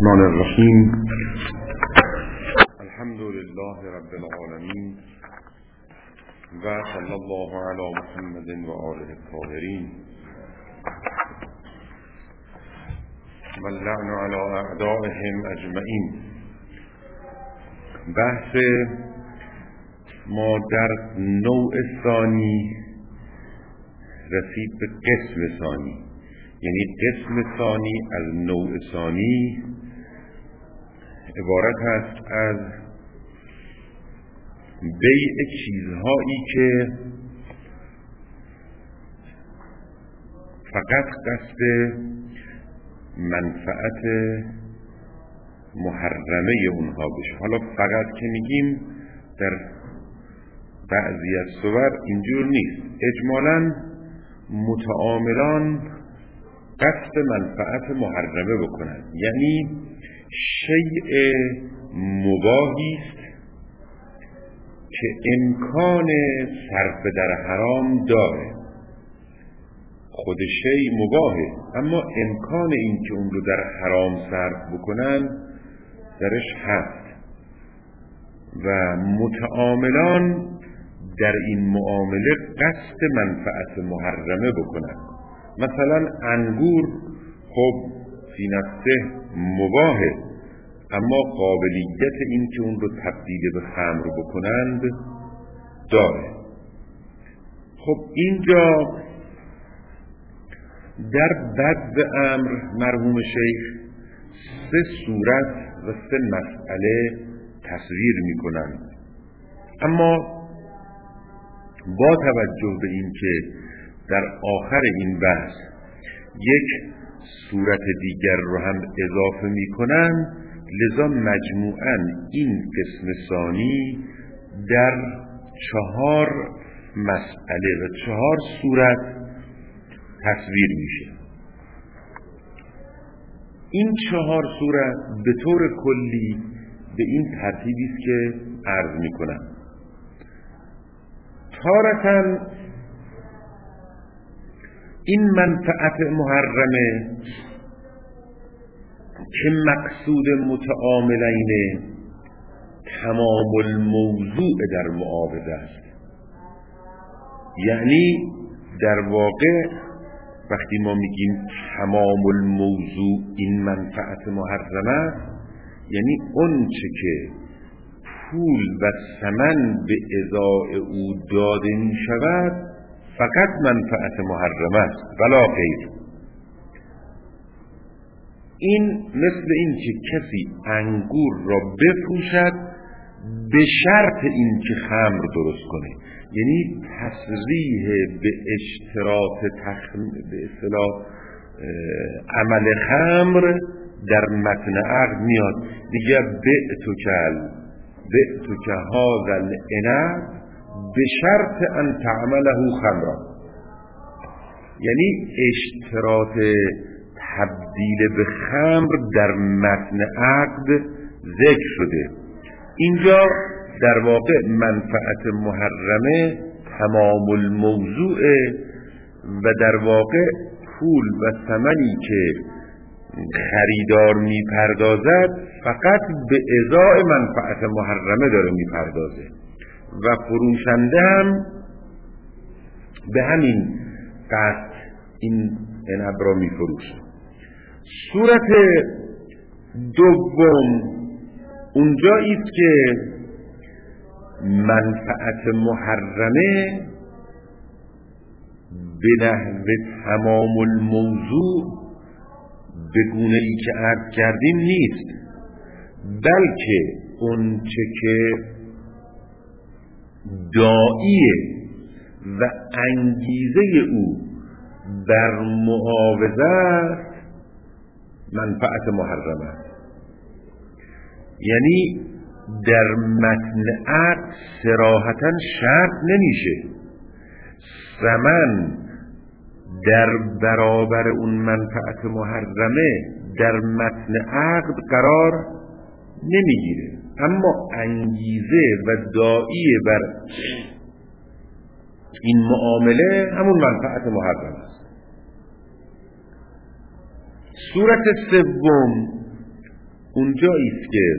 الرحمن الرحیم. الحمد لله رب العالمین و صلی الله علی محمد و آله الطاهرین و اللعن علی اعدائهم اجمعین. بحث ما در نوع ثانی رسید به قسم ثانی، یعنی قسم ثانی از نوع ثانی عبارت است از بیع چیزهایی که فقط قصد منفعت محرمه اونها بشه. حالا فقط که میگیم در بعضی از صور اینجور نیست، اجمالاً متعاملان قصد منفعت محرمه بکنند، یعنی شیء مباحی است که امکان صرف در حرام داره. خود شیء مباحه اما امکان این که اون رو در حرام صرف بکنن درش هست و متعاملان در این معامله قصد منفعت محرمه بکنن. مثلا انگور خب فی نفسه مباحه اما قابلیت این که اون رو تبدیل به خمر بکنند داره. خب اینجا در بدء امر مرحوم شیخ 3 صورت و 3 مسئله تصویر می کنند، اما با توجه به این که در آخر این بحث یک صورت دیگر رو هم اضافه می کنند، لذا مجموعاً این قسم ثانی در 4 مسئله و 4 صورت تصویر میشه. این 4 صورت به طور کلی به این ترتیبی است که عرض میکنم. تارةً این منفعت محرمه که مقصود متعاملین تمام الموضوع در معاوضه است، یعنی در واقع وقتی ما میگیم تمام الموضوع این منفعت محرمه، یعنی اون چه که پول و ثمن به ازای او داده می شود فقط منفعت محرمه است ولا غیر. این مثل این که کسی انگور را بفروشد به شرط این که خمر درست کنه، یعنی تصریح به اشتراط به اصطلاح عمل خمر در متن عقد میاد. دیگه بعتو که هذا العنب به شرط ان تعمله خمرا، یعنی اشتراط تبدیل به خمر در متن عقد ذکر شده. اینجا در واقع منفعت محرمه تمام الموضوع و در واقع پول و ثمنی که خریدار میپردازد فقط به ازای منفعت محرمه داره میپردازه و فروشنده هم به همین قصد این عنب را میفروشه. صورت دوم اونجایی است که منفعت محرمه به نحو تمام الموضوع به گونه ای که عرض کردیم نیست، بلکه اون چه که داعیه و انگیزه او بر معاوضه منفعت محرمه است. یعنی در متن عقد صراحتاً شرط نمیشه ثمن در برابر اون منفعت محرمه در متن عقد قرار نمیگیره، اما انگیزه و داعیه بر این معامله همون منفعت محرمه است. صورت سوم اونجایی است که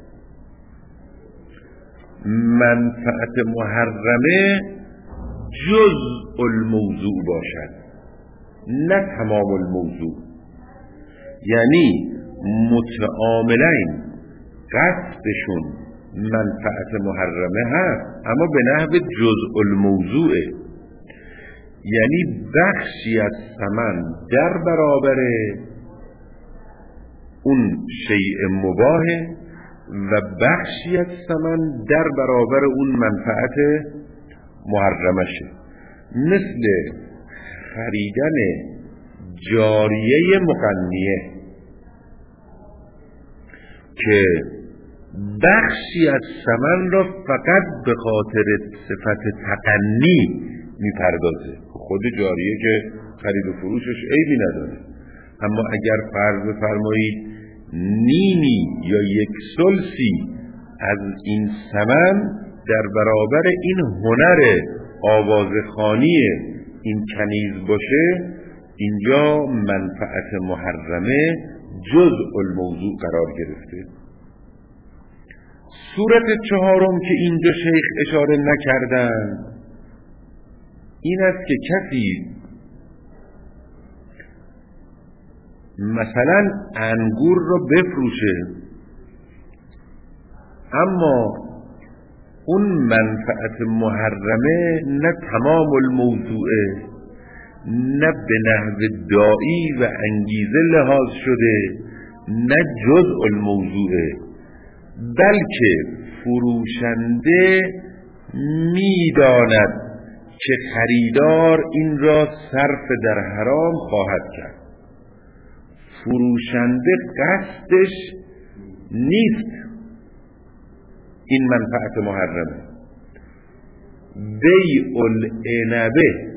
منفعت محرمه جزء الموضوع باشد نه تمام الموضوع. یعنی متعاملین قصدشون منفعت محرمه هست اما به نحو جزء الموضوعه، یعنی بخشی از ثمن در برابر اون شیء مباهه و بخشی از ثمن در برابر اون منفعت محرمشه. مثل خریدن جاریه مغنیه که بخشی از ثمن را فقط به خاطر صفت تغنی میپردازه. خود جاریه که خرید و فروشش عیبی نداره، اما اگر فرض بفرمایید نیمی یا یک ثلثی از این ثمن در برابر این هنر آوازخوانی این کنیز باشه، اینجا منفعت محرمه جزء الموضوع قرار گرفته. صورت چهارم که اینجا شیخ اشاره نکردن این است که کسی مثلا انگور رو بفروشه اما اون منفعت محرمه نه تمام الموضوعه، نه به نحو داعی و انگیزه لحاظ شده، نه جزء الموضوعه، بلکه فروشنده میداند که خریدار این را صرف در حرام خواهد کرد. فروشنده قصدش نیست این منفعت محرمه. بیع العنبه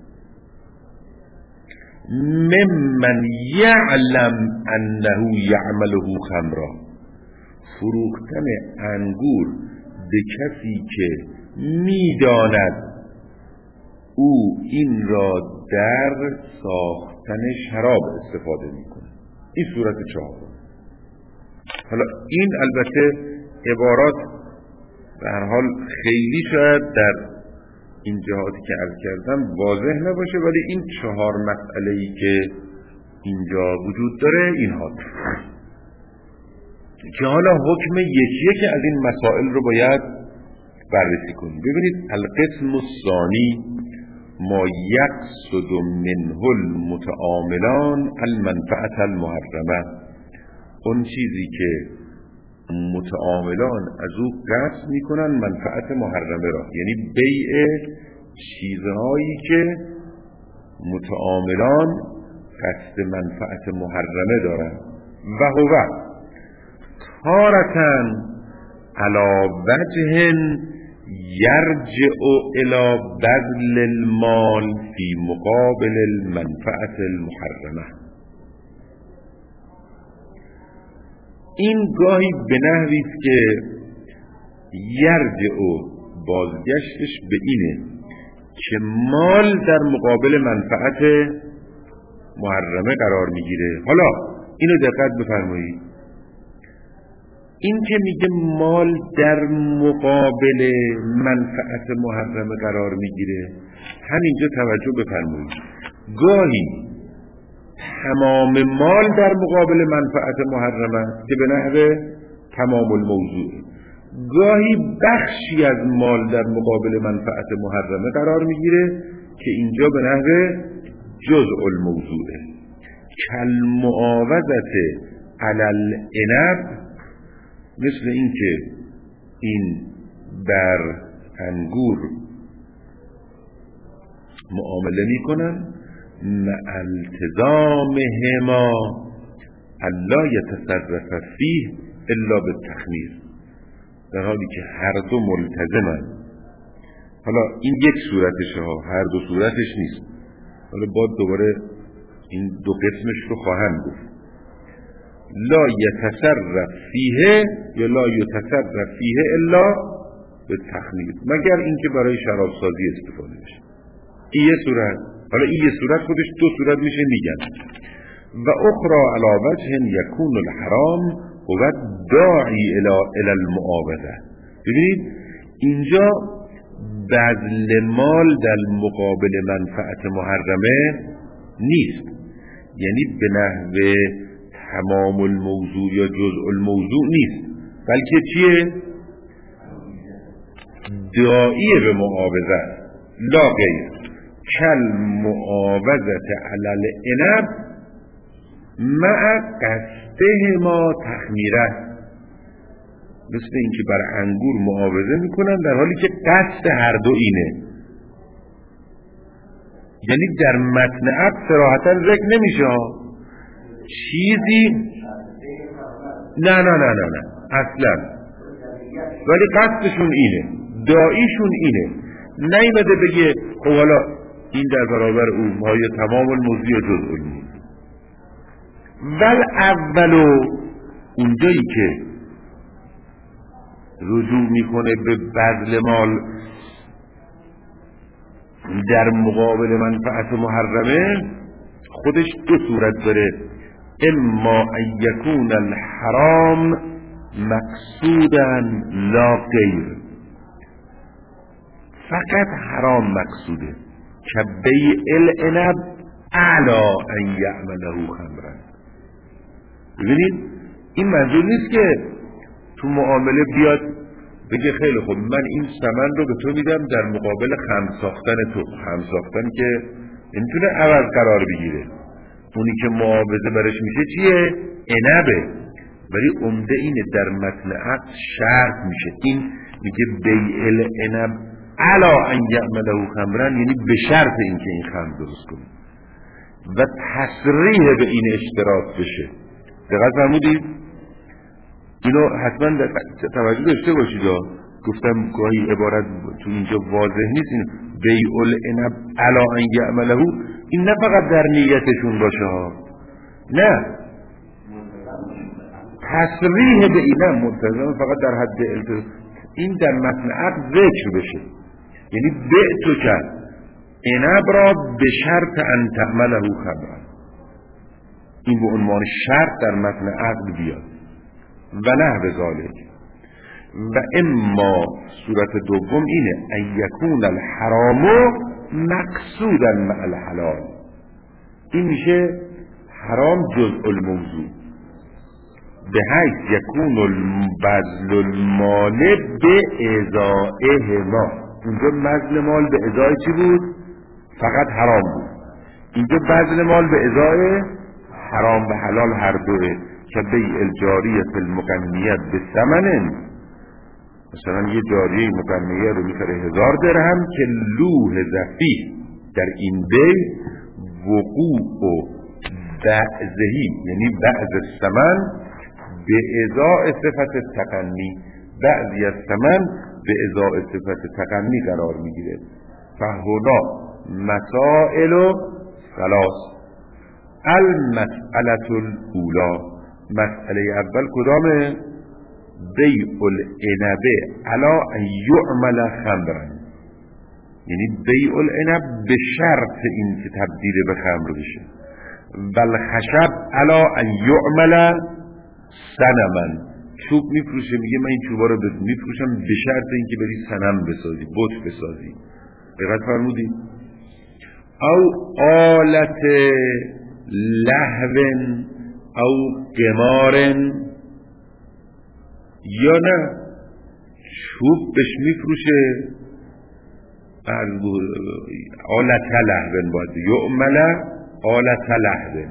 ممن یعلم انه یعمله خمرا، فروختن انگور به کسی که میداند او این را در ساختن شراب استفاده میکنه. این صورت چهارم. حالا این البته عبارات به هر حال خیلی شاید در این جهاتی که عرض کردم واضح نباشه، ولی این چهار مسئله‌ای که اینجا وجود داره اینها که حالا حکم یکی از این مسائل رو باید بررسی کنیم. ببینید القسم الثانی ما یقصد منه المتعاملان المنفعت المحرمه، اون چیزی که متعاملان از او قصد میکنن منفعت محرمه را، یعنی بیع چیزهایی که متعاملان قصد منفعت محرمه دارن. و هو تارة علی وجه یرجع الی بذل المال فی مقابل المنفعت المحرمه، این گاهی به نحوی است که یرجع بازگشتش به اینه که مال در مقابل منفعت محرمه قرار میگیره. حالا اینو دقت بفرمایید، این که میگه مال در مقابل منفعت محرمه قرار میگیره، همینجا توجه بفرمایید، گاهی تمام مال در مقابل منفعت محرمه که به نحو تمام الموضوع، گاهی بخشی از مال در مقابل منفعت محرمه قرار میگیره که اینجا به نحو جزء الموضوعه. کالمعاوضت علی العنب، مثل این که این بر انگور معامله میکنن مع التزامهما الا یتصرف فیه الا بالتخمیر، در حالی که هر دو ملتزمن. حالا این یک صورتشه ها، هر دو صورتش نیست. حالا باید دوباره این دو قسمش رو خواهم گفت. لا یتصرف فیه یا لا یتصرف فیه الا بالتخمیر، مگر اینکه برای شراب سازی استفاده بشه. این یه صورت. حالا این یه صورت خودش دو صورت میشه میگن. و اخرى علی وجه یکون الحرام بود داعی الی المعاوضه. ببینید اینجا بذل مال در مقابل منفعت محرمه نیست، یعنی به نحو تمام الموضوع یا جزء الموضوع نیست، بلکه چیه؟ داعی به معاوضه لا غیر، کل معاوضت علی العنب مع قصده ما تخمیره، مثل اینکه بر انگور معاوضه میکنن در حالی که قصد هر دو اینه. یعنی در متن عقد صراحتا ذکر نمیشه چیزی نه اصلا، ولی قصدشون اینه، داعیشون اینه، نیمده بگه خب حالا این در برابر اون های تمام الموضوع یا جزء الموضوع. ول اولو اونجایی که رجوع میکنه به بذل مال در مقابل منفعت محرمه، خودش دو صورت داره، اما ان یکون الحرام مقصودا لا غیر، فقط حرام مقصوده، که بیع العنب اعلی ان یعمله خمرا. ببینید این منظور نیست که تو معامله بیاد بگه خیلی خب من این ثمن رو به تو میدم در مقابل خمر ساختن تو. خمر ساختن که نمیتونه عوض قرار بگیره، اونی که معاوضه برش میشه چیه؟ عنبه. ولی عمده اینه در متن عقد شرط میشه، این میگه بیع العنب علا ان یعمله خمرا، یعنی به شرط اینکه این خمر درست کنه و تصریح به این اشتراط بشه. دقت فرمودید؟ اینو حتما توجه داشته باشید. گفتم گاهی عبارت تو اینجا واضح نیست، این بیع العنب علا ان یعمله، این نه فقط در نیتشون باشه نه، تصریح به این هم منتظم فقط در حد التزام، این در متن عقد ذکر بشه، یعنی بعتو کرد عنب را به شرط ان تعمله خمرا، این به عنوان شرط در متن عقد بیاد. و نحو ذالک. و اما صورت دوم اینه ان یکون الحرام مقصودا مع الحلال، این میشه حرام جزء الموضوع، به حیث یکون بذل المال به ازائه ما. اینجا بذل مال به ازای چی بود؟ فقط حرام بود. اینجا بذل مال به ازای حرام و حلال هر دوه، که بیع الجاریه المقنیه به ثمن، مثلا یه جاریه مقنیه رو میخره 1000 درهم که لوح زفی در این بیع وقوع و بعضهی، یعنی بعض الثمن به ازای صفت تقنی، بعضی از ثمن به ازای صفت تقنی قرار میگیره. فهنا مسائل ثلاث. المسئله الاولى، مسئله اول کدامه؟ بیع العنب علی ان یعمل خمرا، یعنی بیع العنب به شرط این که تبدیل به خمر بشه. بل خشب علی ان یعمل صنما، چوب میفروشه، میگه من این چوبا رو میفروشم به شرط اینکه بری صنم بسازی، بت بسازی. دقت فرمودید؟ او آلت لهو او قمار، یا نه چوب بهش میفروشه، آلت لهو باید یعمل آلت لهو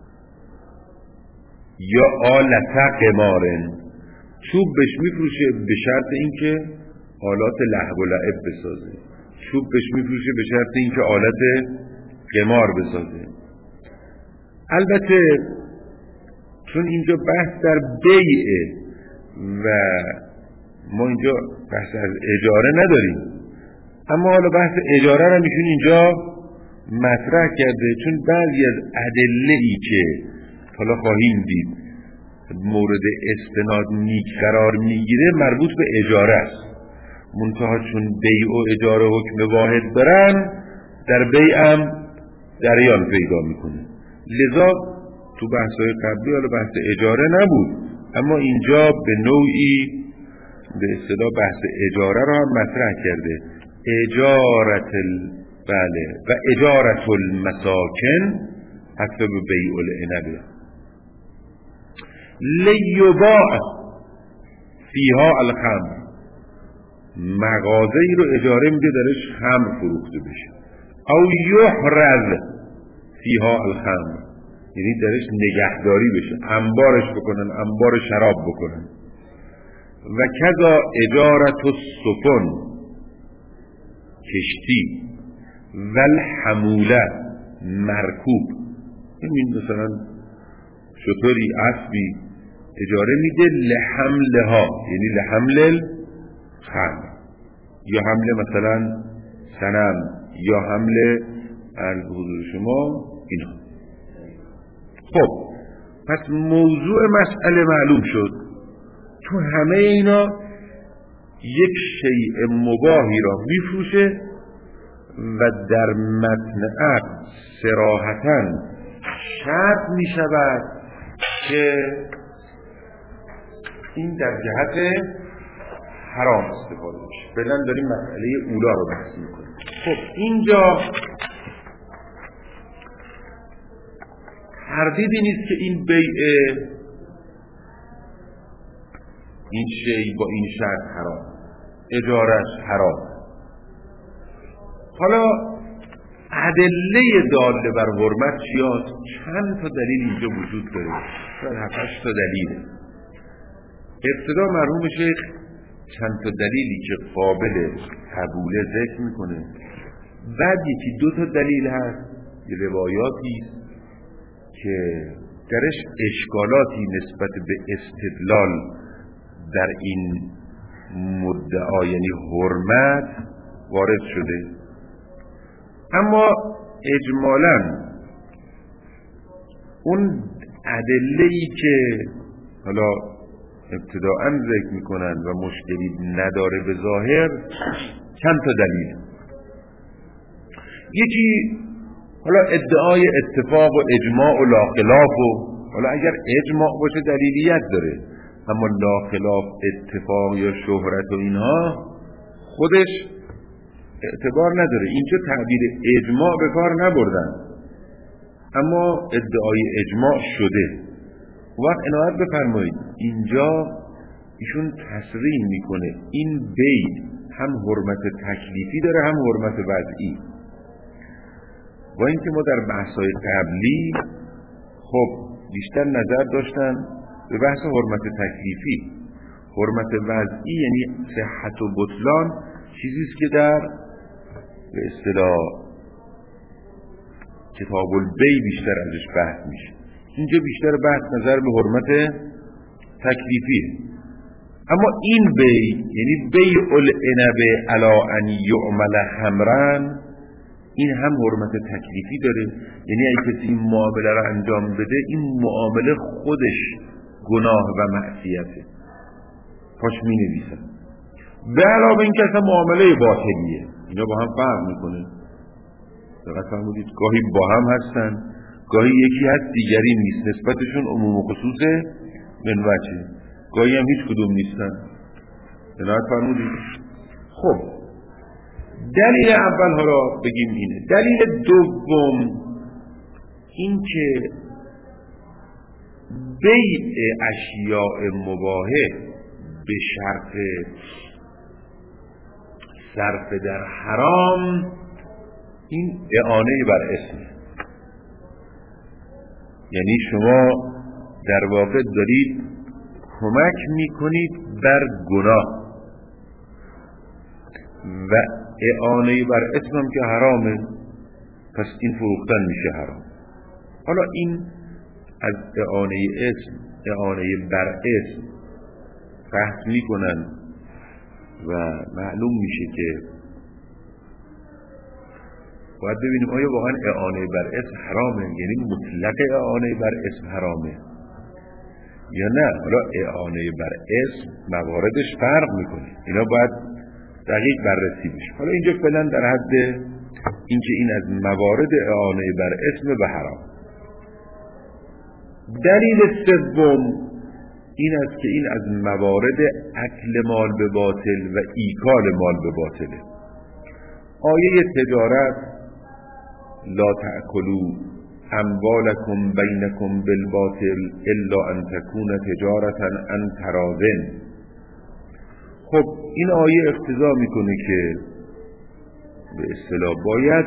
یا آلت قمار، چوب بهش میفروشه به شرط اینکه آلات لهو و لعب بسازه، چوب بهش میفروشه به شرط اینکه آلت قمار بسازه. البته چون اینجا بحث در بیعه و ما اینجا بحث از اجاره نداریم، اما حالا بحث اجاره رو میشون اینجا مطرح کرده، چون بعضی از ادله‌ای که حالا خواهیم دید مورد استناد نیک قرار میگیره مربوط به اجاره است. منتها چون بیع و اجاره حکم واحد دارن، در بیع هم جریان پیدا میکنه. لذا تو بحث‌های قبلی حالا بحث اجاره نبود، اما اینجا به نوعی به اصطلاح بحث اجاره رو هم مطرح کرده. بله و اجارت المساکن حسب بیع العنب لیباع فیها الخمر، مغازه‌ای رو اجاره میده درش خمر فروخته بشه. او یحرز فیها الخمر، یعنی درش نگهداری بشه، انبارش بکنن، انبار شراب بکنن. و کذا اجارت السفن، کشتی، و الحموله، مرکوب. این مثلا شطوری، اسبی اجاره میده لحملها، یعنی لحمل الخمر، یا حمل مثلا صنم، یا حمل حضور شما اینا. خب پس موضوع مسئله معلوم شد. تو همه اینا یک شیء مباهی را میفروشه و در متن عقد صراحتاً شرط میشود که این در جهت حرام استفاده بشه. فعلا داریم مسئله اولا رو بحث میکنیم. خب اینجا تردیدی نیست که این بیع این شی با این شرط حرام، اجارش حرام. حالا ادله داله بر حرمت چیاست؟ چند تا دلیل اینجا وجود داره، شاید 7-8 تا دلیل. ابتدا مرحوم شیخ چند تا دلیلی که قابل قبوله ذکر میکنه، بعد یکی 2 تا دلیل هست، یه روایاتی که درش اشکالاتی نسبت به استدلال در این مدعا یعنی حرمت وارد شده. اما اجمالاً اون ادله‌ای که حالا ابتداءً ذکر میکنن و مشکلی نداره به ظاهر، چند تا دلیل. یکی حالا ادعای اتفاق و اجماع و لا خلاف، و حالا اگر اجماع باشه دلیلیت داره، اما لا خلاف، اتفاق یا شهرت و اینها خودش اعتبار نداره. اینجا تعبیر اجماع به کار نبردن، اما ادعای اجماع شده. وقت عنایت بفرمایید اینجا ایشون تصریح میکنه این بیع هم حرمت تکلیفی داره هم حرمت وضعی. با اینکه ما در بحث‌های قبلی خب بیشتر نظر داشتن به بحث حرمت تکلیفی. حرمت وضعی یعنی صحت و بطلان چیزیست که در به اصطلاح کتاب البیع بیشتر ازش بحث میشه. اینجا بیشتر بحث نظر به حرمت تکلیفیه. اما این بیع یعنی بیع العنب علی ان یعمل خمرا، این هم حرمت تکلیفی داره. یعنی اگه کسی این معامله را انجام بده، این معامله خودش گناه و معصیته، پاش می نویسن. به علاوه این که اصلا معامله باطلیه. اینا با هم فرق میکنه. دقیقا فرمودید گاهی با هم هستن، گاهی یکی هست دیگری نیست، نسبتشون عموم و خصوص من وجه، گاهی هم هیچ کدوم نیستن. دقیقا فرمودید. خب دلیل اول ها را بگیم اینه. دلیل دوم این که بیع اشیاء مباحه به شرط صرف در حرام، این اعانه بر اسم، یعنی شما در واقع دارید کمک میکنید بر گناه و اعانه بر اسم هم که حرامه، پس این فروختن میشه حرام. حالا این از اعانه اسم، اعانه بر اسم بحث میکنن و معلوم میشه که باید ببینیم آیا واقعا اعانه بر اسم حرامه، یعنی مطلق اعانه بر اسم حرامه یا نه. حالا اعانه بر اسم مواردش فرق میکنه، اینا باید دقیق بررسی بشه. حالا اینجا فعلا در حد اینکه این از موارد اعانه بر اسم به حرام. دلیل سوم این است که این از موارد اکل مال به باطل و ایکال مال به باطله. آیه تجارت لا تأکلوا اموالکم بینکم بالباطل الا ان تکون تجارتا عن تراض. خب این آیه اقتضا میکنه که به اصطلاح باید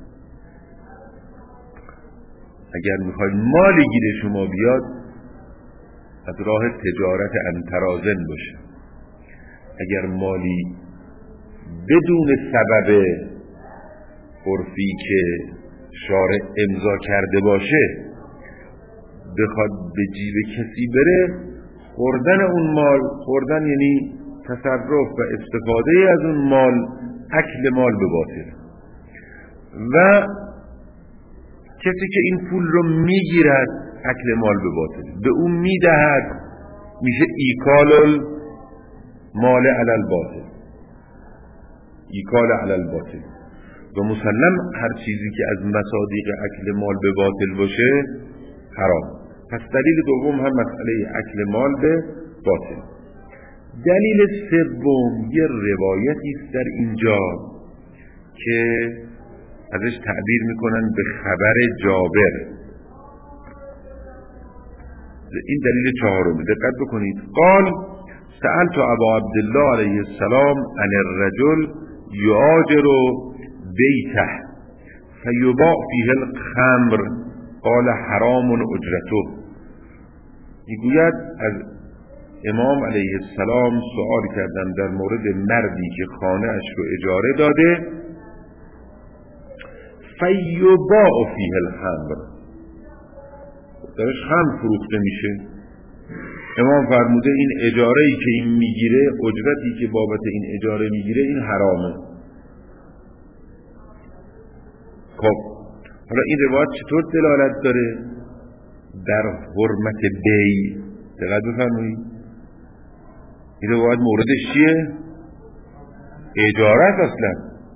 اگر میخواید مالی گیر شما بیاد از راه تجارت عن تراض باشه. اگر مالی بدون سبب عرفی که شارع امضا کرده باشه بخواد به جیب کسی بره، خوردن اون مال، خوردن یعنی تصرف و استفاده از اون مال، اکل مال به باطل. و کسی که این پول رو میگیرد اکل مال به باطل، به اون میدهد، میشه ایکال مال علی الباطل، ایکال علی الباطل. و مسلم هر چیزی که از مصادیق اکل مال به باطل باشه حرام. پس دلیل دوم هم مسئله اکل مال به باطل. دلیل سوم یه روایتی است در اینجا که ازش تعبیر میکنن به خبر جابر. این دلیل چهارم، دقت بکنید. قال سألت ابا عبدالله علیه السلام عن الرجل یعاجر بیته فیباع فیه الخمر قال حرام اجرته. میگوید از امام علیه السلام سؤال کردن در مورد مردی که خانه اش رو اجاره داده، فیباع فیه الخمر، درش خمر فروخته میشه. امام فرموده این اجاره‌ای که این میگیره، اجرتی که بابت این اجاره میگیره، این حرامه. خب حالا این روایت چطور دلالت داره در حرمت بی؟ دقت بفرمایید. این روایت موردش چیه؟ اجاره اصلا.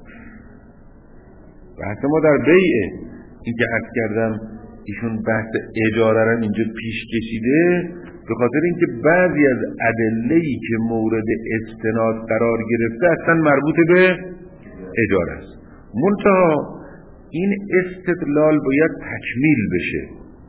بحث ما در بیعه. این که عرض کردم ایشون بحث اجاره را اینجا پیش کشیده به خاطر اینکه بعضی از ادله‌ای که مورد استناد قرار گرفته اصلا مربوط به اجاره است. منتها این استدلال باید تکمیل بشه،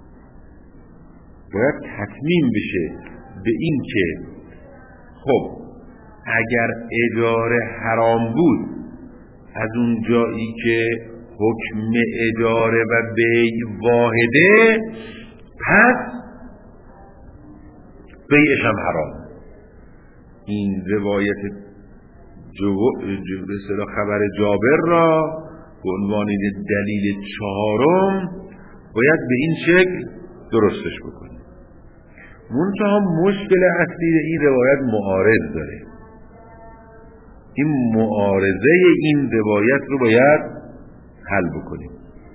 باید تتمیم بشه به این که خب اگر اجاره حرام بود، از اون جایی که حکم اجاره و بیع واحده، پس بیعش هم حرام. این روایت خبر جابر را به عنوان دلیل چهارم باید به این شکل درستش بکنیم. منتها مشکل اصلی این روایت معارض داره. این معارضه این روایت رو باید حل بکنیم.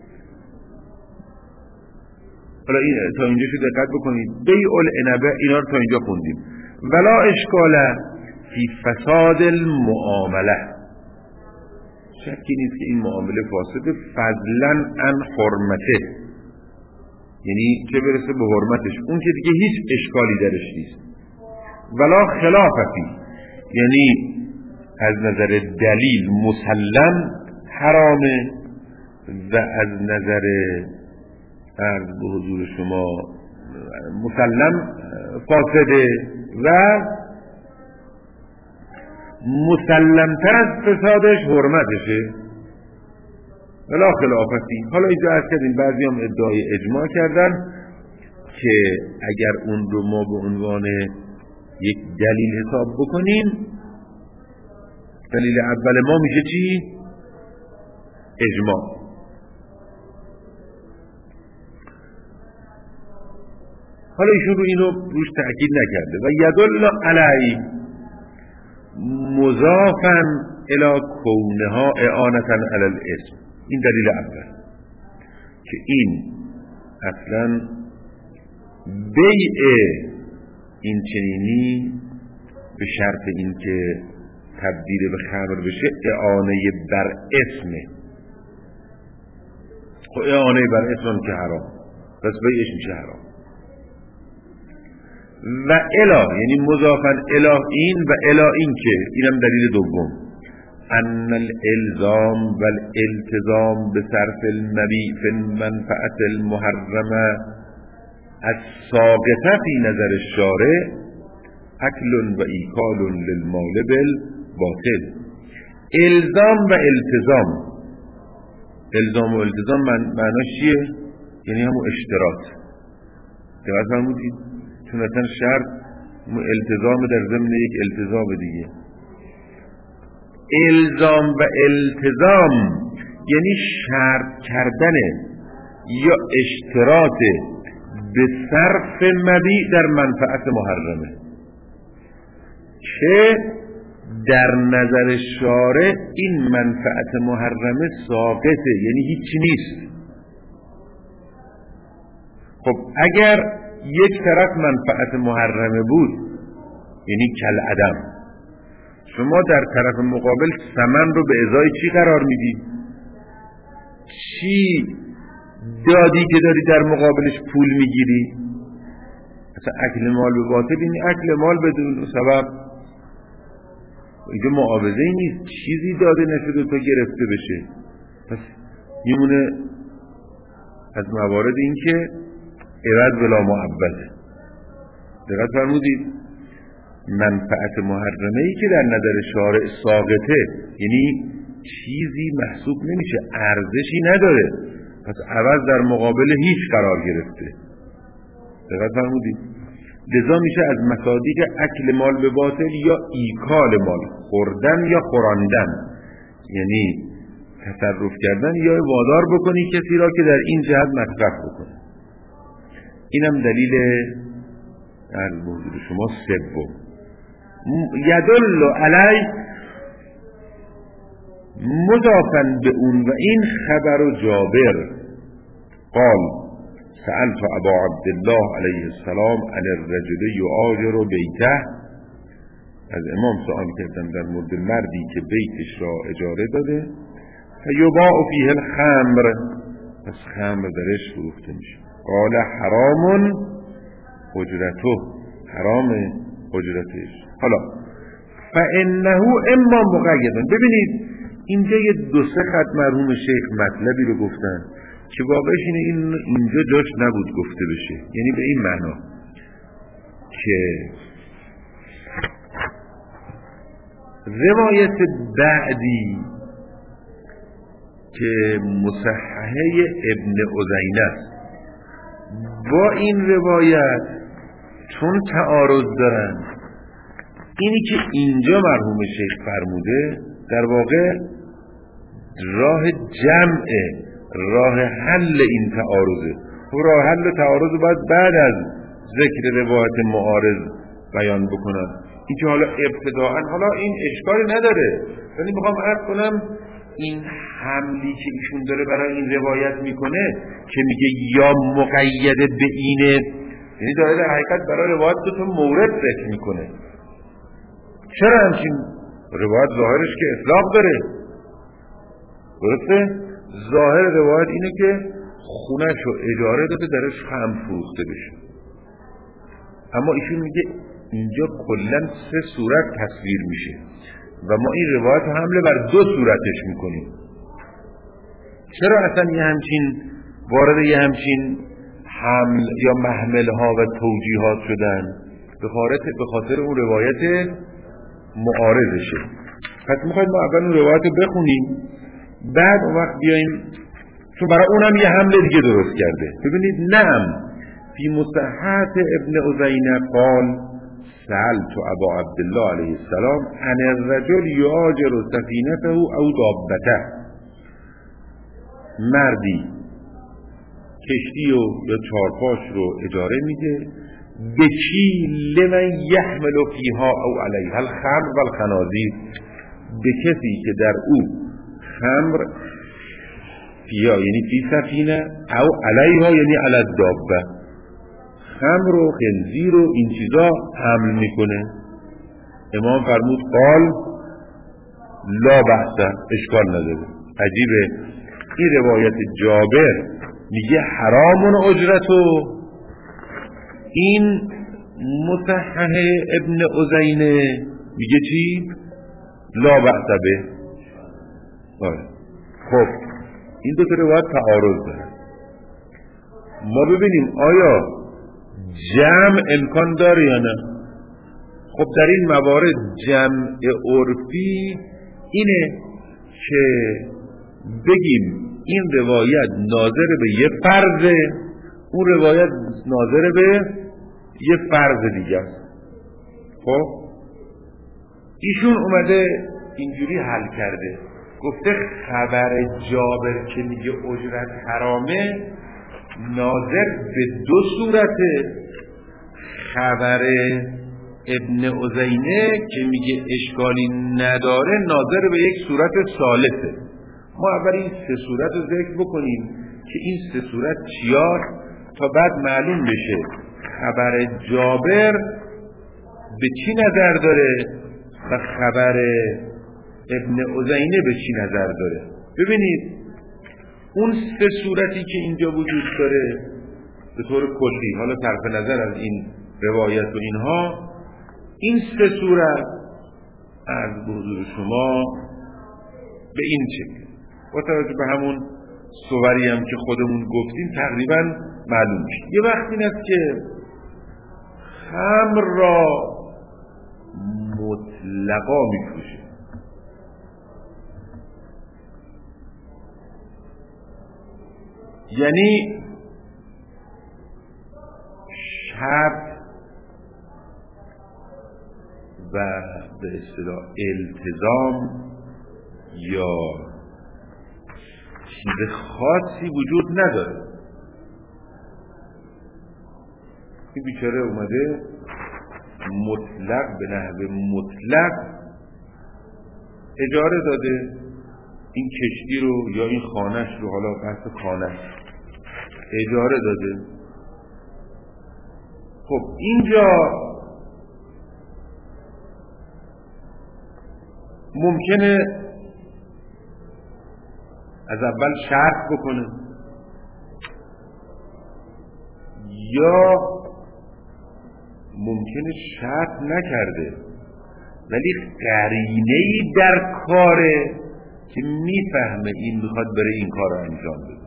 حالا این تا اینجا شو دقت بکنید. بیع العنبه اینا رو تا اینجا خوندیم. ولا اشکال فی فساد المعامله، شکی نیست که این معامله فاسده، فضلا عن حرمته، یعنی چه برسه به حرمتش، اون که دیگه هیچ اشکالی درش نیست. ولا خلاف فی، یعنی از نظر دلیل مسلم حرامه و از نظر عرض به حضور شما مسلم فاسده و مسلمتر از فسادش حرمتشه. ولا خلافتی. حالا اینجا عرض کردیم بعضی هم ادعای اجماع کردن که اگر اون رو ما به عنوان یک دلیل حساب بکنیم، دلیل اول ما میشه چی؟ اجماع. حالا ایشون رو اینو روش تأکید نکرده. و یدل علی مضافا الی کونها اعانتا علی الاسم. این دلیل اول که این اصلا بیع این چنینی به شرط این که تبدیل به خمر بشه اعانه بر اسمه. خب اعانه بر اسم که حرام، پس بیعش میشه حرام. و الا یعنی مضافن الا این و الا این که اینم دلیل دوم ان الالزام و الالتزام به صرف المبیع فی المنفعت المحرمه الساقطه فی نظر الشارع اکل و ایکال للمال بالباطل. الزام و التزام، الزام و التزام معناش چیه؟ یعنی همون اشتراط. دقت فرمودید؟ چون اصلا شرط التزام در ضمن یک التزام دیگه. الزام و التزام یعنی شرط کردن یا اشتراط به صرف مبیع در منفعت محرمه که در نظر شارع این منفعت محرمه ساقطه، یعنی هیچی نیست. خب اگر یک طرف منفعت محرمه بود یعنی کالعدم، شما در طرف مقابل ثمن رو به ازای چی قرار میدی؟ چی دادی که داری در مقابلش پول میگیری؟ اصلا اکل مال به باطل یعنی اکل مال بدون سبب. اینجا معاوضه ای نیست، چیزی داده نشده تا گرفته بشه. پس میمونه از موارد این که عوض بلا معوض. دقت فرمودید؟ منفعت محرمه ای که در نظر شارع ساقطه یعنی چیزی محسوب نمیشه، ارزشی نداره، پس عوض در مقابل هیچ قرار گرفته. دقت فرمودید؟ لذا میشه از مصادیق اکل مال به باطل یا ایکال مال، خوردن یا خوراندن، یعنی تصرف کردن یا وادار بکنی کسی را که در این جهت مصرف بکنه. اینم دلیل در موضوع شما سوم. یدل علی مضافا به اون و این خبر جابر قال سألت ابا عبدالله علیه السلام عن الرجل یؤاجر بیته، از امام سوال کردم در مورد مردی که بیتش را اجاره داده فیباع فیه الخمر، پس خمر درش فروخته میشه. قال حرام اجرته، حرام اجرتش. حالا فانه اما مقیدا، ببینید اینجا یه دو سه خط مرحوم شیخ مطلبی رو گفتن که واقعش اینه اینجا جاش نبود گفته بشه، یعنی به این معنا که روایت بعدی که مصححه ابن عزینه است با این روایت چون تعارض دارن، اینی که اینجا مرحوم شیخ فرموده در واقع راه جمع، راه حل این تعارضه. و راه حل تعارض باید بعد از ذکر روایت معارض بیان بکنن. این که حالا ابتداءً حالا این اشکالی نداره، ولی میخوام عرض کنم این حملی که ایشون داره برای این روایت میکنه که میگه یا مقیده به اینه، یعنی داره در حقیقت برای روایت دو تا مورد ذکر میکنه. چرا همچین روایت ظاهرش که اطلاق داره، درسته؟ ظاهر روایت اینه که خونش رو اجاره داده درش خمر فروخته بشه، اما ایشون میگه اینجا کلاً سه صورت تصویر میشه و ما این روایت حمله بر دو صورتش میکنیم. چرا اصلا یه همچین وارد یه همچین حمل یا محمل ها و توجیهات شدن؟ به خاطر اون روایت معارضشه. پس میخواید ما اول اون روایت رو بخونیم، بعد اون وقت بیاییم، چون برای اونم یه حمله دیگه درست کرده. ببینید نعم فی مصححه ابن عزینه قال سألت ابا عبدالله علیه السلام عن الرجل یؤاجر سفینته او دابته، مردی کشتی یا چارپاش رو اجاره میده به کی؟ لمن یحمل فیها او علیها الخمر و الخنازیر، به کسی که در او خمر فیها یعنی فی سفینه او علیها یعنی علی الدابه، خمر و خنزیر و این چیزا حمل میکنه. امام فرمود قال لا بحث، اشکال نداره. عجیبه این روایت جابر میگه حرام اجرتو، این مصحح ابن عزینه میگه چی؟ لا بأس به. خب این دو تا روایت تعارض داره. ما ببینیم آیا جمع امکان داره یا نه. خب در این موارد جمع عرفی اینه که بگیم این روایت ناظر به یه فرضه، اون روایت ناظر به یه فرض دیگه است. خب ایشون اومده اینجوری حل کرده، گفته خبر جابر که میگه اجرت حرامه ناظر به دو صورته. خبر ابن عزینه که میگه اشکالی نداره ناظر به یک صورت ثالثه. ما اول این سه صورت رو ذکر بکنیم که این سه صورت چیار تا بعد معلوم بشه خبر جابر به چی نظر داره و خبر ابن عزینه به چی نظر داره. ببینید اون سه صورتی که اینجا وجود داره به طور کلی، حالا طرف نظر از این روایت و اینها، این سه صورت از حضور شما به این شکل با توجه به همون صوری هم که خودمون گفتیم تقریبا معلوم میشه. یه وقت این است که خمر را مطلقا میفروشه، یعنی شرط و به اصطلاح التزام یا چیز خاصی وجود نداره. این بیچاره اومده مطلق به نحو مطلق اجاره داده این کشتی رو یا این خانهش رو، حالا بحث خانه اجاره داده. خب اینجا ممکنه از اول شرط بکنه یا ممکنه شرط نکرده ولی قرینه‌ای در کاره که میفهمه این میخواد بره این کار رو انجام بده.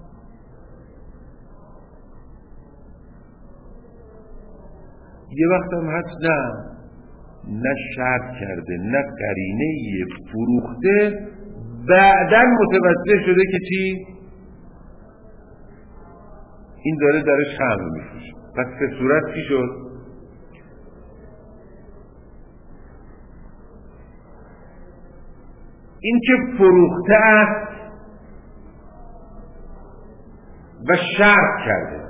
یه وقت هم هست نه شرط کرده نه قرینه‌ای فروخته، بعداً متوجه شده که چی؟ این داره خمر میفروشه. پس به صورت چی شد؟ این که فروخته است و شرط کرده.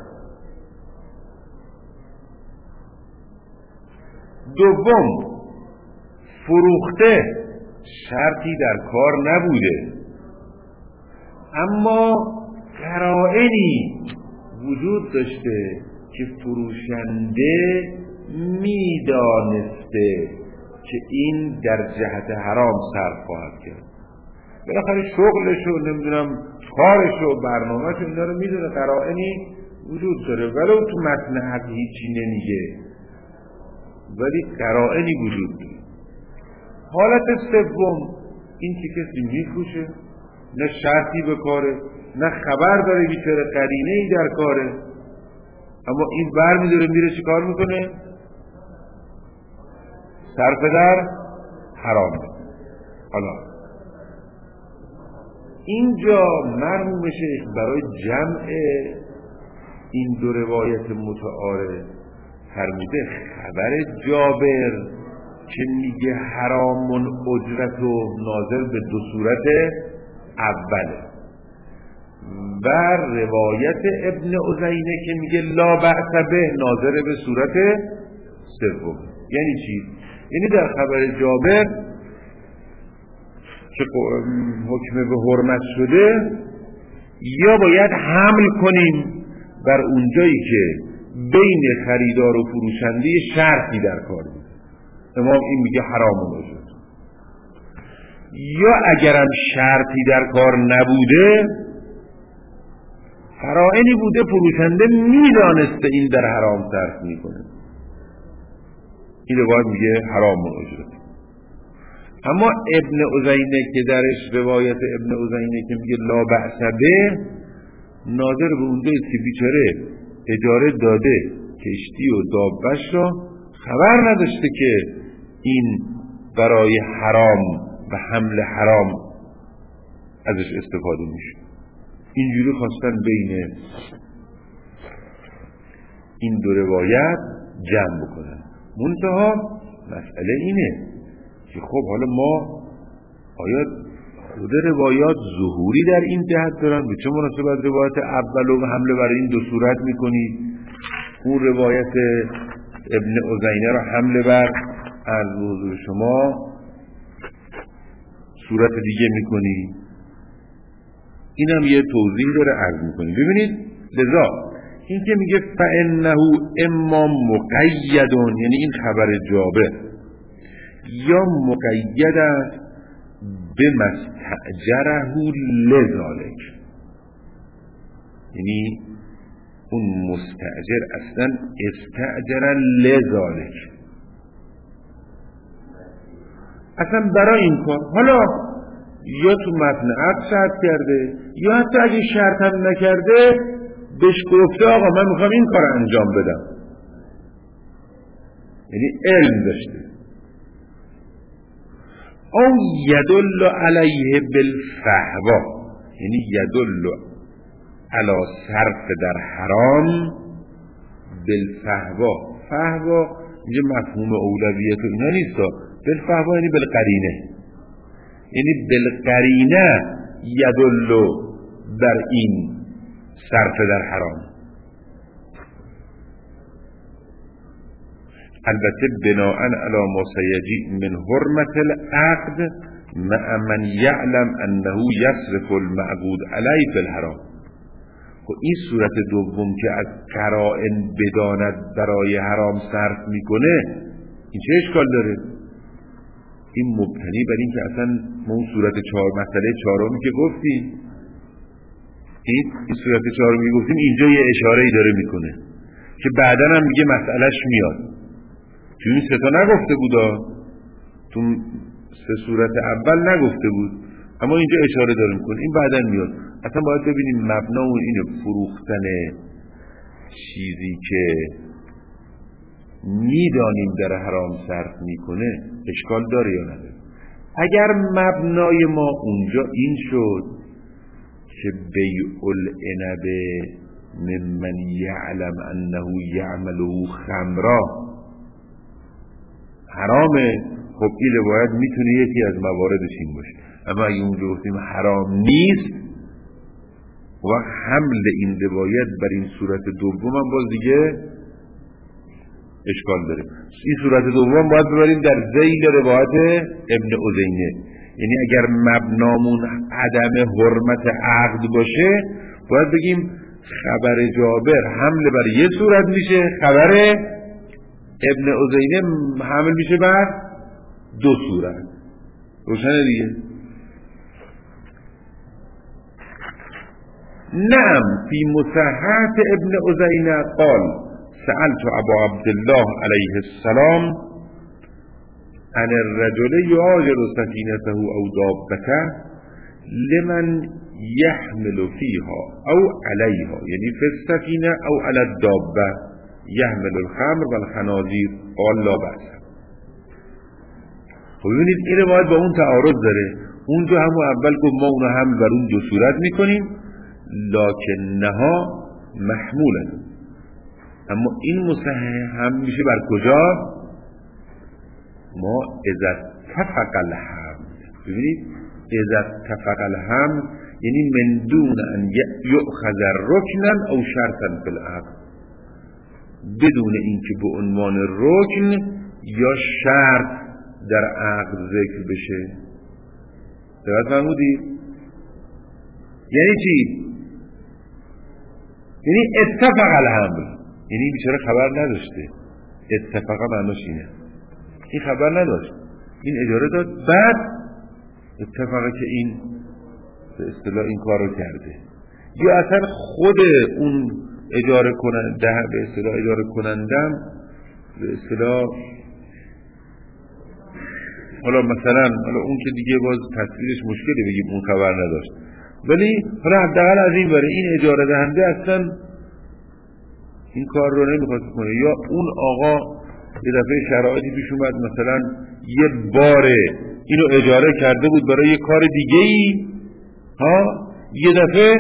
دوم، فروخته شرطی در کار نبوده اما قرائنی وجود داشته که فروشنده میدانسته که این در جهت حرام صرف خواهد کرد. بالاخره شغلش و نمیدونم کارش و برنامه‌ش اینا رو میدونه، قرائنی وجود داره ولو تو متن عقد هیچی نمیگه ولی قرائنی وجود داره. حالت سوم، این که کسی میفروشه نه شرطی به کاره نه خبر داره بیچاره قرینه‌ای در کاره، اما این برمی‌داره میره چی کار میکنه؟ صرف در حرامه. حالا اینجا مرحوم شیخ برای جمع این دو روایت متعارض فرموده خبر جابر که میگه حرامون اجرت و ناظر به دو صورت اوله و روایت ابن عزینه که میگه لا بأس به ناظر به صورت سوم. یعنی چی؟ یعنی در خبر جابر که حکم به حرمت شده یا باید حمل کنیم بر اونجایی که بین خریدار و فروشنده شرطی در کار بود. امام این میگه حرام موجود، یا اگرم شرطی در کار نبوده قرائنی بوده فروشنده میدانسته این در حرام صرف میکنه این روایت میگه حرام اجرت. اما ابن عزینه که درش روایت ابن عزینه که میگه لا بأس به، ناظر به اونجا است که بیچاره اجاره داده کشتی و دابش را، خبر نداشته که این برای حرام و حمل حرام ازش استفاده میشه. اینجوری خواستن بین این دو روایت جمع بکنن. منتها مسئله اینه که خب حالا ما آیا خود روایات ظهوری در این جهت دارن؟ به چه مناسبت روایت اول و حمله برای این دو صورت میکنی؟ اون روایت ابن عزینه را حمله بر از حضور شما صورت دیگه میکنی؟ این هم یه توضیح داره عرض میکنی. ببینید لذا این که میگه فانه اما مقیدون، یعنی این خبر جابر یا مقید است به مستأجره لذالک، یعنی اون مستأجر اصلا استأجر لذالک، اصلا برای این کار، حالا یا تو متن عقد شرط کرده یا حتی اگه شرط هم نکرده بهش گفته آقا من میخوام این کار انجام بدم، یعنی علم داشته. او یدل علیه بالفحوا، یعنی یدل علی صرف در حرام بالفحوا. فحوا اینجا مفهوم اولویت و اینا نیست، بالفحوا یعنی بالقرینه، یعنی بالقرینه یدل بر این صرف در حرام. البته بناء علی ما سیجی من حرمت العقد مع من یعلم انه یصرف المعقود علیه فی الحرام. خب این صورت دوم که از قرائن بداند برای حرام صرف میکنه، این چه اشکال داره؟ این مبتنی بر این که اصلا ما اون صورت مسئله چهارمی که گفتیم، این صورت چهارمی گفتیم اینجا یه اشاره‌ای داره میکنه که بعداً هم میگه مسئلهش میاد. تو این سه تا نگفته بودا، تو سه صورت اول نگفته بود، اما اینجا اشاره داره میکنه این بعداً میاد. اصلا باید ببینیم مبنا اون اینه، فروختن چیزی که میدانیم در حرام صرف میکنه اشکال داره یا نداره. اگر مبنای ما اونجا این شد که بیع العنب ممن یعلم انه یعمله خمرا حرامه، خب این روایت میتونه یکی از مواردش این باشه. اما اگه اونجا گفتیم حرام نیست و حمل این روایت بر این صورت دوم هم باز دیگه اشکال داره. این صورت دوم باید ببریم در ذیل روایت ابن عزینه، یعنی اگر مبنامون عدم حرمت عقد باشه باید بگیم خبر جابر حمل بر یه صورت میشه، خبر ابن عزینه حمل میشه بر دو صورت. روشنه دیگه؟ نعم فی مصححة ابن عزینه قال سألت ابا عبدالله علیه السلام عن الرجل یعاجر سفینته او دابته لمن یحمل فیها او علیها، یعنی فی السفینه او علی الدابه یحمل الخمر و الخنازیر قال لا بأس. خب ببینید این روایت با اون تعارض داره. اونجا همون اول گفت ما اونو حمل بر اون دو صورت میکنیم لکنها محمولا، اما این مصحح هم میشه بر کجا؟ ما اذا اتفق الحمل، ببینید اذا اتفق الحمل یعنی من دون ان یؤخذ رکنا او شرطا فی العقد، بدون اینکه به عنوان رکن یا شرط در عقد ذکر بشه. درست فرمودید؟ یعنی چی؟ یعنی اتفق الحمل، یعنی بیچاره خبر نداشته. اتفاق معناش اینه، این خبر نداشت، این اجاره داد، بعد اتفاقه که این به اصطلاح این کار رو کرده، یا اصلا خود اون اجاره کننده به اصطلاح اجاره کنندم به اصطلاح حالا مثلا اون که دیگه باز تصویرش مشکلی بگیم اون خبر نداشت، ولی حالا حداقل از این بره این اجاره دهنده اصلا این کار رو نمیخواد کنه، یا اون آقا یه دفعه شرایطی پیش اومد مثلا یه باره اینو اجاره کرده بود برای یه کار دیگه ای، یه دفعه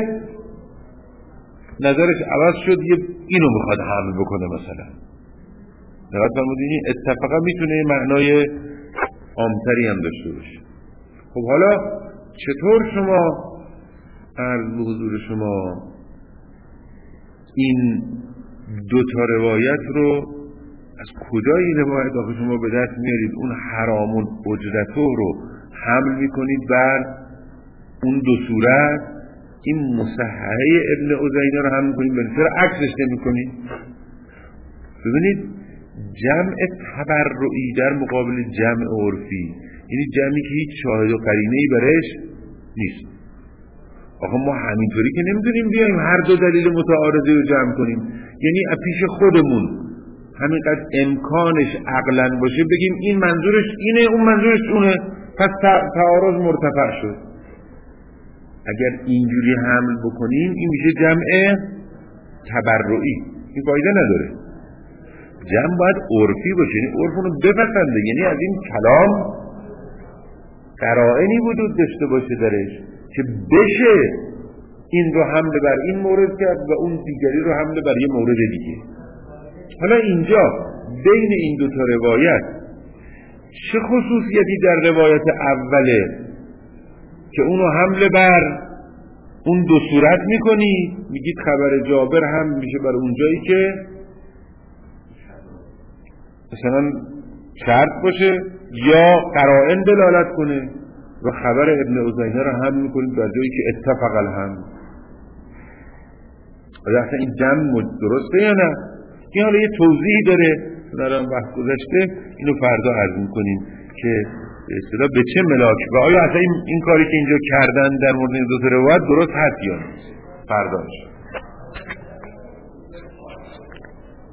نظرش عوض شد اینو میخواد حمل بکنه مثلا. دقت فرمودین اتفاقا میتونه معنای عامتری هم داشته باشه. خب حالا چطور شما عرض به حضور شما این دو تا روایت رو از کجای روایت آخه شما به دست میارید؟ اون حرامون اجرتو رو حمل میکنید بر اون دو صورت، این مصححه ابن عزینه رو حمل میکنید بر چرا عکسش نمیکنید؟ ببینید جمع تبرعی در مقابل جمع عرفی، یعنی جمعی که هیچ شاهد و قرینه‌ای برش نیست. آخه ما همینطوری که نمیتونیم بیایم هر دو دلیل متعارضه رو جمع کنیم، یعنی پیش خودمون همینقدر امکانش عقلاً باشه بگیم این منظورش اینه اون منظورش اونه، پس تعارض مرتفع شد. اگر اینجوری حمل بکنیم این میشه جمع تبرعی، این فایده نداره. جمع باید عرفی باشه، یعنی عرفونو بپسنده، یعنی از این کلام قرائنی وجود داشته باشه درش که بشه این رو حمله بر این مورد کرد و اون دیگری رو حمله بر یه مورد دیگه. حالا اینجا بین این دو تا روایت چه خصوصیتی در روایت اوله که اونو حمله بر اون دو صورت میکنی؟ میگید خبر جابر هم میشه بر اون جایی که مثلا شرط باشه یا قرائن دلالت کنه، و خبر ابن عزینه رو هم میکنید در جایی که اتفق الهم. آیا اصلا این جمع درسته یا نه؟ این حالا یه توضیحی داره، الان وقت گذشته اینو فردا عرض میکنیم که به اصطلاح به چه ملاک و آیا اصلا این کاری که اینجا کردن در مورد این دو تا روایت درست هست یا نه؟ فرداش